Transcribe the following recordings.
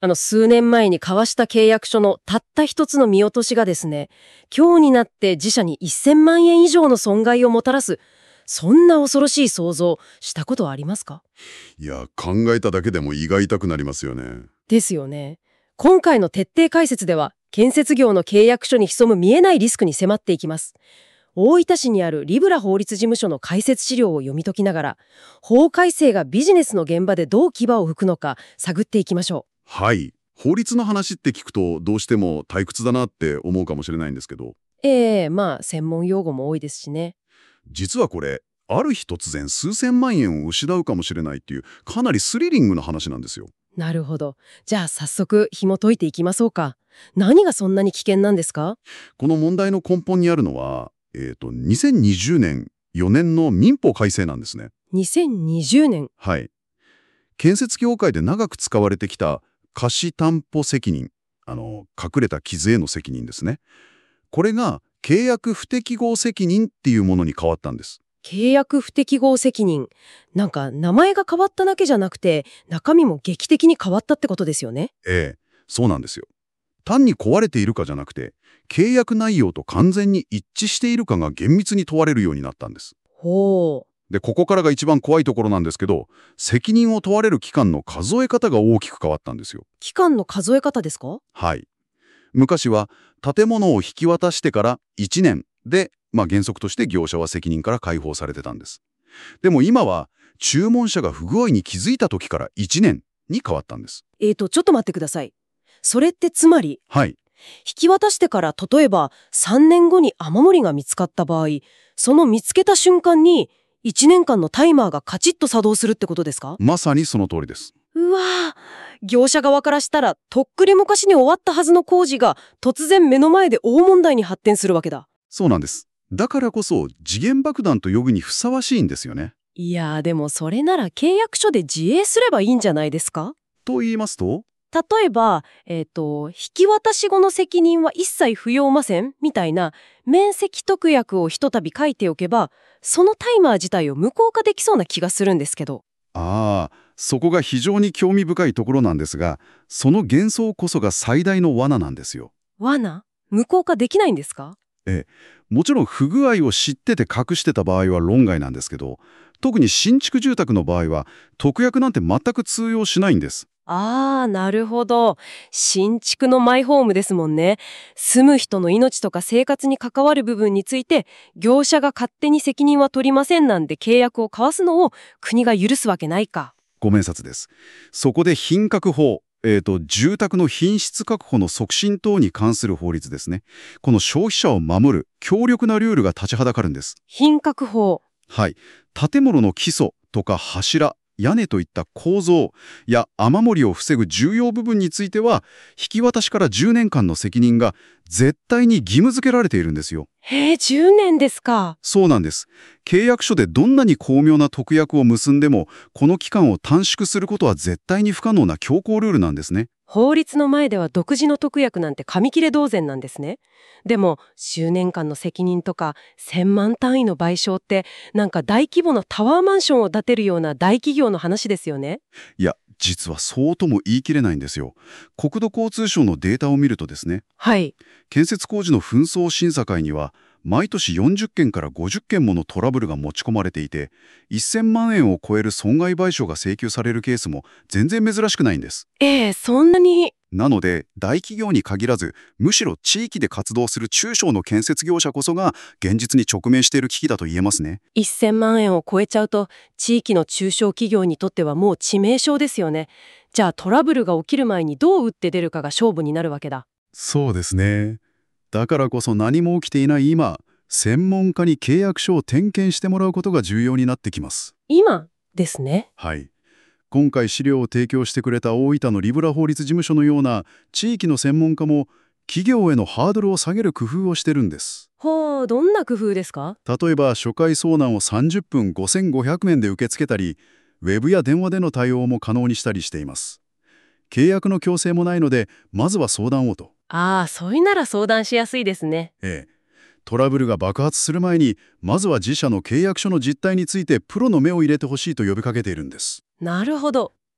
数年前に交わした契約書のたった一つの見落としがですね、今日になって自社に1000万円以上の損害をもたらす、そんな恐ろしい想像したことはありますか？ いや、考えただけでも胃が痛くなりますよね。 ですよね。今回の徹底解説では、建設業の契約書に潜む見えないリスクに迫っていきます。大分市にあるリブラ法律事務所の解説資料を読み解きながら、法改正がビジネスの現場でどう牙を吹くのか探っていきましょはい。法律の話って聞くとどうしても退屈だなって思うかもしれないんですけど、 う。まあ専門用語も多いですしね。 実はこれ、ある日突然数千万円を失うかもしれないっていうかなりスリリングな話なんですよ。 なるほど。じゃあ早速紐解いていきましょうか。何がそんなに危険なんですか？ この問題の根本にあるのは、2020年4年の民法改正なんですね。 2020年。 はい。建設業界で長く使われてきた貸担保責任、隠れた傷への責任ですね。これが契約不適合責任っていうものに変わったんです。 契約不適合責任。なんか名前が変わっただけじゃなくて、中身も劇的に変わったってことですよね。 ええ、そうなんですよ。単に壊れているかじゃなくて、契約内容と完全に一致しているかが厳密に問われるようになったんです。 ほう。 で、ここからが一番怖いところなんですけど、責任を問われる期間の数え方が大きく変わったんですよ。 期間の数え方ですか？ はい。昔は建物を引き渡してから1年で、原則として業者は責任から解放されてたんです。でも今は注文者が不具合に気づいた時から1年に変わったんです。 ちょっと待ってください。それってつまり、 はい。 引き渡してから例えば3年後に雨漏りが見つかった場合、その見つけた瞬間に1年間のタイマーがカチッと作動するってことですか？ まさにその通りです。 うわぁ、業者側からしたらとっくり昔に終わったはずの工事が突然目の前で大問題に発展するわけだ。 そうなんです。だからこそ時限爆弾と呼ぶにふさわしいんですよね。 いやー、でもそれなら契約書で自衛すればいいんじゃないですか？ と言いますと、 例えば、引き渡し後の責任は一切不要ませんみたいな免責特約をひとたび書いておけば、そのタイマー自体を無効化できそうな気がするんですけど。 そこが非常に興味深いところなんですが、その幻想こそが最大の罠なんですよ。 罠？無効化できないんですか？ ええ、もちろん不具合を知ってて隠してた場合は論外なんですけど、特に新築住宅の場合は特約なんて全く通用しないんです。 なるほど。新築のマイホームですもんね。住む人の命とか生活に関わる部分について、業者が勝手に責任は取りませんなんて契約を交わすのを国が許すわけないか。 ご明察です。そこで品格法、住宅の品質確保の促進等に関する法律ですね。この消費者を守る強力なルールが立ちはだかるんです。 品格法。 はい。建物の基礎とか柱、屋根といった構造や雨漏りを防ぐ重要部分については、引き渡しから10年間の責任が絶対に義務付けられているんですよ。 10年ですか。 そうなんです。契約書でどんなに巧妙な特約を結んでも、この期間を短縮することは絶対に不可能な強行ルールなんですね。 法律の前では独自の特約なんて紙切れ同然なんですね。でも、10年間の責任とか1000万単位の賠償って、なんか大規模なタワーマンションを建てるような大企業の話ですよね。 いや、実はそうとも言い切れないんですよ。国土交通省のデータを見るとですね、 はい。 建設工事の紛争審査会には、毎年40件から50件ものトラブルが持ち込まれていて、1000万円を超える損害賠償が請求されるケースも全然珍しくないんです。 そんなに。 なので、大企業に限らず、むしろ地域で活動する中小の建設業者こそが現実に直面している危機だと言えますね。 1000万円を超えちゃうと、地域の中小企業にとってはもう致命傷ですよね。じゃあトラブルが起きる前にどう打って出るかが勝負になるわけだ。 そうですね。だからこそ何も起きていない今、専門家に契約書を点検してもらうことが重要になってきます。 今ですね。 はい。今回資料を提供してくれた大分のリブラ法律事務所のような地域の専門家も企業へのハードルを下げる工夫をしてるんです。 どんな工夫ですか？ 例えば初回相談を30分5500円で受け付けたり、ウェブや電話での対応も可能にしたりしています。契約の強制もないので、まずは相談をと。 そういうなら相談しやすいですね。 トラブルが爆発する前に、まずは自社の契約書の実態についてプロの目を入れてほしいと呼びかけているんです。 なるほど。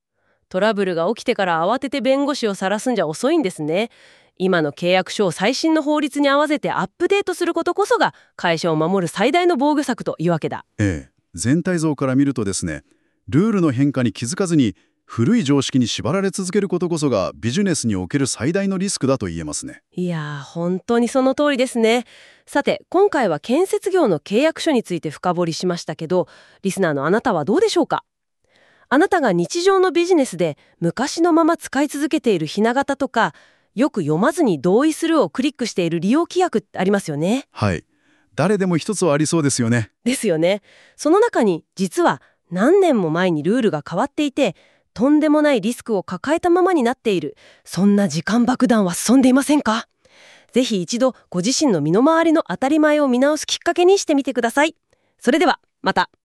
トラブルが起きてから慌てて弁護士を晒すんじゃ遅いんですね。今の契約書を最新の法律に合わせてアップデートすることこそが会社を守る最大の防御策というわけだ。 全体像から見るとですね、ルールの変化に気づかずに古い常識に縛られ続けることこそがビジネスにおける最大のリスクだと言えますね。 いやー、本当にその通りですね。さて、今回は建設業の契約書について深掘りしましたけど、リスナーのあなたはどうでしょうか？あなたが日常のビジネスで昔のまま使い続けているひな形とか、よく読まずに同意するをクリックしている利用規約ってありますよね。 はい。誰でも一つはありそうですよね。 ですよね。その中に実は何年も前にルールが変わっていて、とんでもないリスクを抱えたままになっている、そんな時間爆弾は進んでいませんか？ぜひ一度ご自身の身の回りの当たり前を見直すきっかけにしてみてください。それではまた。